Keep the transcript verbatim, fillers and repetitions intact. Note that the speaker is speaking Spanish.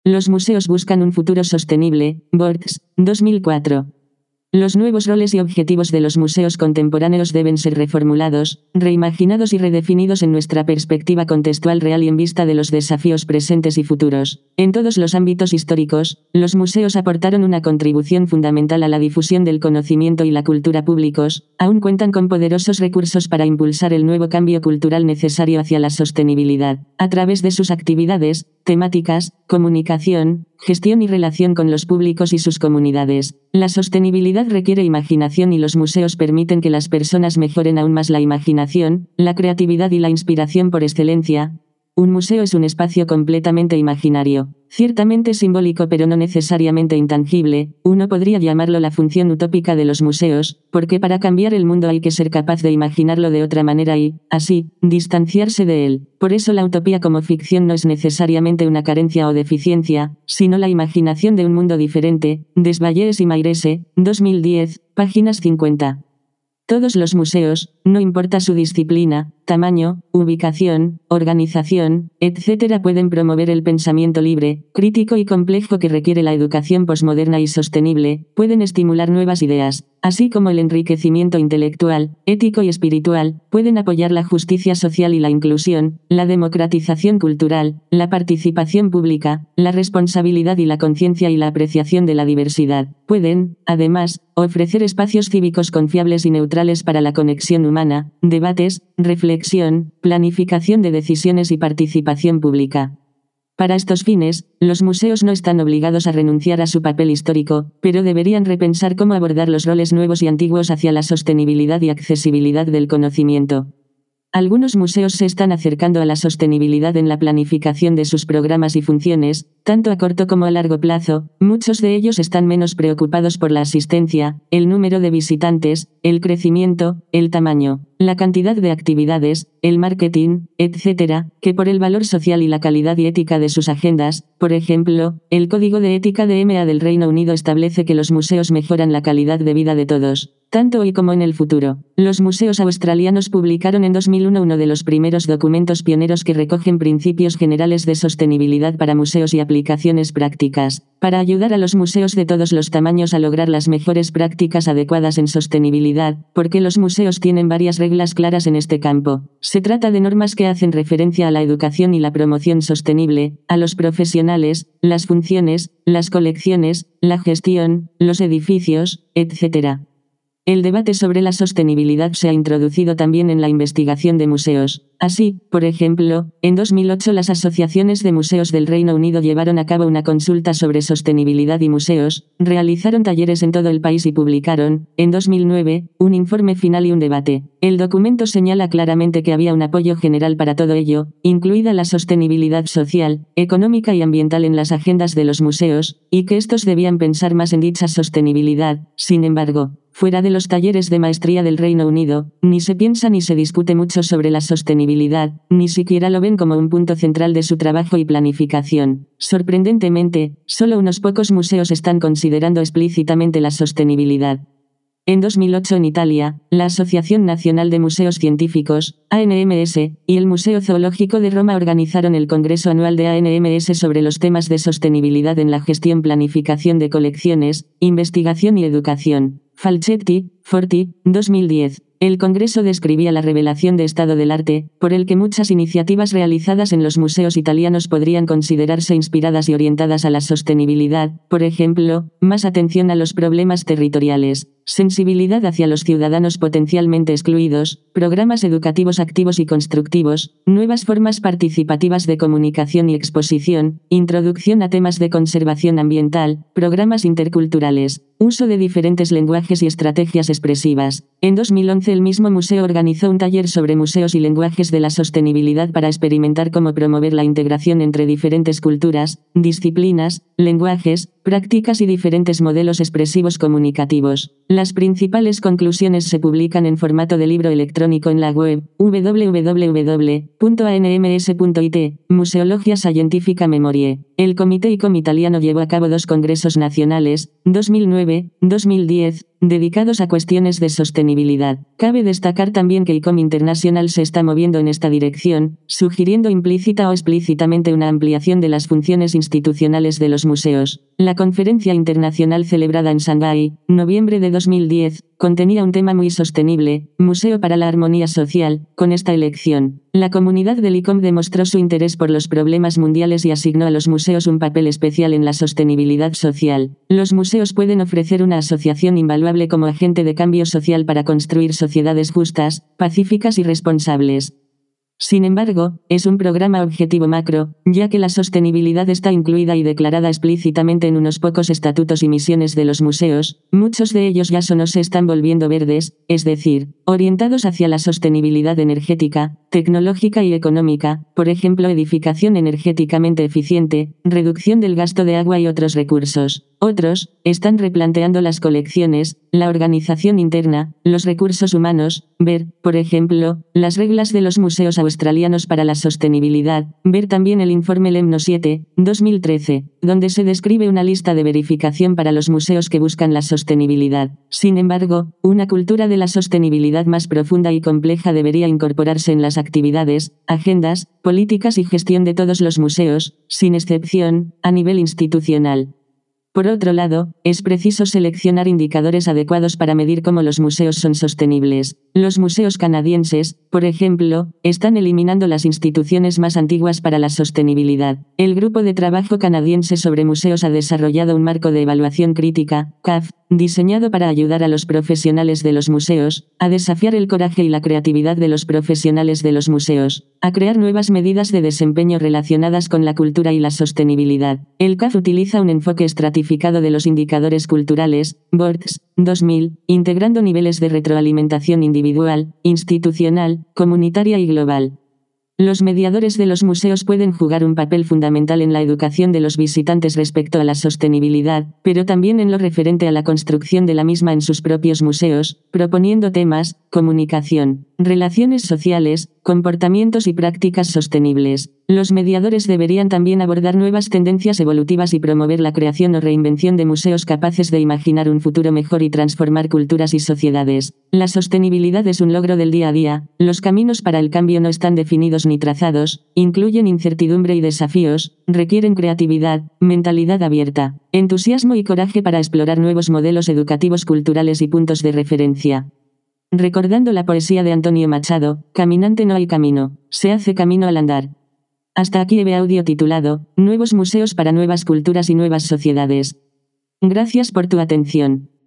Los museos buscan un futuro sostenible. Borges, dos mil cuatro. Los nuevos roles y objetivos de los museos contemporáneos deben ser reformulados, reimaginados y redefinidos en nuestra perspectiva contextual real y en vista de los desafíos presentes y futuros. En todos los ámbitos históricos, los museos aportaron una contribución fundamental a la difusión del conocimiento y la cultura públicos, aún cuentan con poderosos recursos para impulsar el nuevo cambio cultural necesario hacia la sostenibilidad, a través de sus actividades, temáticas, comunicación, gestión y relación con los públicos y sus comunidades. La sostenibilidad requiere imaginación y los museos permiten que las personas mejoren aún más la imaginación, la creatividad y la inspiración por excelencia. Un museo es un espacio completamente imaginario, ciertamente simbólico pero no necesariamente intangible. Uno podría llamarlo la función utópica de los museos, porque para cambiar el mundo hay que ser capaz de imaginarlo de otra manera y, así, distanciarse de él. Por eso la utopía como ficción no es necesariamente una carencia o deficiencia, sino la imaginación de un mundo diferente. Desvalles y Mairese, dos mil diez, páginas cincuenta. Todos los museos, no importa su disciplina, tamaño, ubicación, organización, etcétera, pueden promover el pensamiento libre, crítico y complejo que requiere la educación posmoderna y sostenible, pueden estimular nuevas ideas, así como el enriquecimiento intelectual, ético y espiritual, pueden apoyar la justicia social y la inclusión, la democratización cultural, la participación pública, la responsabilidad y la conciencia y la apreciación de la diversidad. Pueden, además, ofrecer espacios cívicos confiables y neutrales para la conexión humana, debates, reflexión, planificación de decisiones y participación pública. Para estos fines, los museos no están obligados a renunciar a su papel histórico, pero deberían repensar cómo abordar los roles nuevos y antiguos hacia la sostenibilidad y accesibilidad del conocimiento. Algunos museos se están acercando a la sostenibilidad en la planificación de sus programas y funciones, tanto a corto como a largo plazo. Muchos de ellos están menos preocupados por la asistencia, el número de visitantes, el crecimiento, el tamaño, la cantidad de actividades, el marketing, etcétera, que por el valor social y la calidad y ética de sus agendas. Por ejemplo, el Código de Ética de M A del Reino Unido establece que los museos mejoran la calidad de vida de todos, tanto hoy como en el futuro. Los museos australianos publicaron en dos mil uno uno de los primeros documentos pioneros que recogen principios generales de sostenibilidad para museos y aplicaciones prácticas, para ayudar a los museos de todos los tamaños a lograr las mejores prácticas adecuadas en sostenibilidad, porque los museos tienen varias reglas claras en este campo. Se trata de normas que hacen referencia a la educación y la promoción sostenible, a los profesionales, las funciones, las colecciones, la gestión, los edificios, etcétera. El debate sobre la sostenibilidad se ha introducido también en la investigación de museos. Así, por ejemplo, en dos mil ocho las asociaciones de museos del Reino Unido llevaron a cabo una consulta sobre sostenibilidad y museos, realizaron talleres en todo el país y publicaron, en dos mil nueve, un informe final y un debate. El documento señala claramente que había un apoyo general para todo ello, incluida la sostenibilidad social, económica y ambiental en las agendas de los museos, y que estos debían pensar más en dicha sostenibilidad. Sin embargo, fuera de los talleres de maestría del Reino Unido, ni se piensa ni se discute mucho sobre la sostenibilidad, ni siquiera lo ven como un punto central de su trabajo y planificación. Sorprendentemente, solo unos pocos museos están considerando explícitamente la sostenibilidad. En dos mil ocho en Italia, la Asociación Nacional de Museos Científicos, A N M S, y el Museo Zoológico de Roma organizaron el Congreso Anual de A N M S sobre los temas de sostenibilidad en la gestión, planificación de colecciones, investigación y educación. Falcetti, Forti, dos mil diez. El Congreso describía la revelación de estado del arte, por el que muchas iniciativas realizadas en los museos italianos podrían considerarse inspiradas y orientadas a la sostenibilidad, por ejemplo, más atención a los problemas territoriales, sensibilidad hacia los ciudadanos potencialmente excluidos, programas educativos activos y constructivos, nuevas formas participativas de comunicación y exposición, introducción a temas de conservación ambiental, programas interculturales, uso de diferentes lenguajes y estrategias expresivas. En dos mil once el mismo museo organizó un taller sobre museos y lenguajes de la sostenibilidad para experimentar cómo promover la integración entre diferentes culturas, disciplinas, lenguajes, prácticas y diferentes modelos expresivos comunicativos. Las principales conclusiones se publican en formato de libro electrónico en la web w w w punto a n m s punto i t. Museología Scientifica Memorie. El Comité ICOM italiano llevó a cabo dos congresos nacionales, dos mil nueve, dos mil diez, dedicados a cuestiones de sostenibilidad. Cabe destacar también que ICOM International se está moviendo en esta dirección, sugiriendo implícita o explícitamente una ampliación de las funciones institucionales de los museos. La conferencia internacional celebrada en Shanghái, noviembre de dos mil diez, contenía un tema muy sostenible, Museo para la Armonía Social. Con esta elección, la comunidad del ICOM demostró su interés por los problemas mundiales y asignó a los museos un papel especial en la sostenibilidad social. Los museos pueden ofrecer una asociación invaluable como agente de cambio social para construir sociedades justas, pacíficas y responsables. Sin embargo, es un programa objetivo macro, ya que la sostenibilidad está incluida y declarada explícitamente en unos pocos estatutos y misiones de los museos. Muchos de ellos ya son o se están volviendo verdes, es decir, orientados hacia la sostenibilidad energética, tecnológica y económica, por ejemplo, edificación energéticamente eficiente, reducción del gasto de agua y otros recursos. Otros están replanteando las colecciones, la organización interna, los recursos humanos. Ver, por ejemplo, las reglas de los museos australianos para la sostenibilidad. Ver también el informe LEMNO siete, dos mil trece, donde se describe una lista de verificación para los museos que buscan la sostenibilidad. Sin embargo, una cultura de la sostenibilidad más profunda y compleja debería incorporarse en las actividades, agendas, políticas y gestión de todos los museos, sin excepción, a nivel institucional. Por otro lado, es preciso seleccionar indicadores adecuados para medir cómo los museos son sostenibles. Los museos canadienses, por ejemplo, están eliminando las instituciones más antiguas para la sostenibilidad. El Grupo de Trabajo Canadiense sobre Museos ha desarrollado un marco de evaluación crítica, C A F, diseñado para ayudar a los profesionales de los museos a desafiar el coraje y la creatividad de los profesionales de los museos, a crear nuevas medidas de desempeño relacionadas con la cultura y la sostenibilidad. El C A F utiliza un enfoque estratificado de los indicadores culturales, B O R D S, dos mil, integrando niveles de retroalimentación individual, institucional, comunitaria y global. Los mediadores de los museos pueden jugar un papel fundamental en la educación de los visitantes respecto a la sostenibilidad, pero también en lo referente a la construcción de la misma en sus propios museos, proponiendo temas, comunicación, relaciones sociales, comportamientos y prácticas sostenibles. Los mediadores deberían también abordar nuevas tendencias evolutivas y promover la creación o reinvención de museos capaces de imaginar un futuro mejor y transformar culturas y sociedades. La sostenibilidad es un logro del día a día, los caminos para el cambio no están definidos ni trazados, incluyen incertidumbre y desafíos, requieren creatividad, mentalidad abierta, entusiasmo y coraje para explorar nuevos modelos educativos, culturales y puntos de referencia. Recordando la poesía de Antonio Machado, caminante no hay camino, se hace camino al andar. Hasta aquí el audio titulado, Nuevos museos para nuevas culturas y nuevas sociedades. Gracias por tu atención.